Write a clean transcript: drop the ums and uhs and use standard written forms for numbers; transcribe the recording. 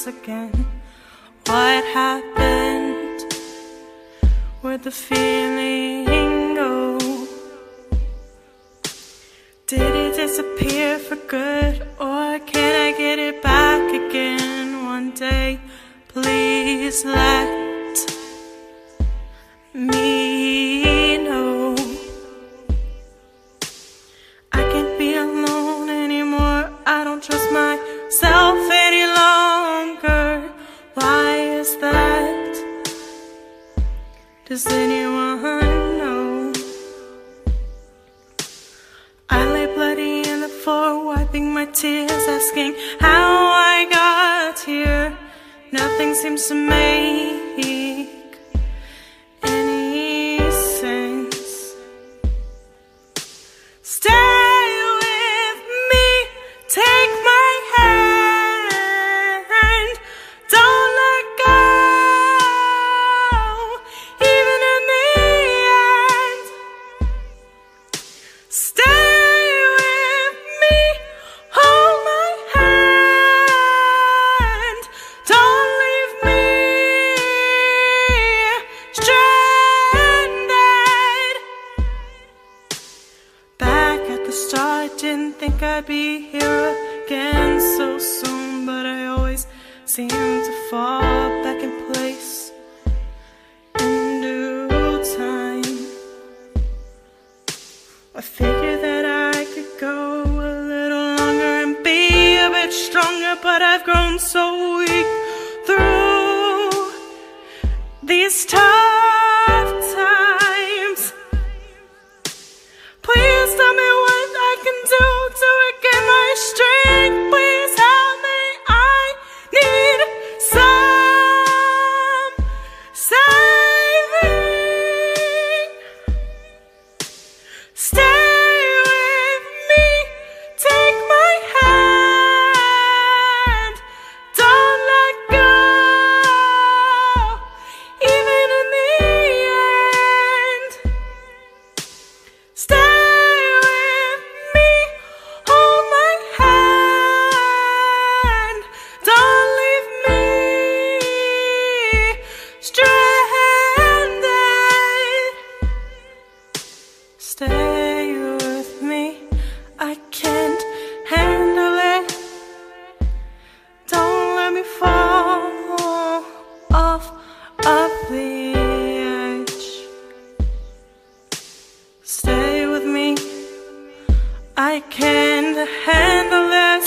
once again. What happened? Where'd the feeling go? Did it disappear for good, or can I get it back again one day? Please let me know. I can't be alone anymore. I don't trust myself any longer. Why is that? Does anyone know? I lay bloody on the floor, wiping my tears, asking how I got here. Nothing seems to make any sense. Stay with me, take my hand, don't let go, even in the end. Stay with me, hold my hand, don't leave me stranded. Back at the start, didn't think I'd be here again so soon, but I always seem to fall back in place in due time. I figured that I could go a little longer and be a bit stronger, but I've grown so weak through these tough times. Please tell me what I can do to regain my strength. Please help me, I need some saving. Stay with me, take my hand, don't let go, even in the end. Stay with me, hold my hand, don't leave me stranded. Stay with me, I can't handle it. Don't let me fall off of the edge. Stay with me, I can't handle this.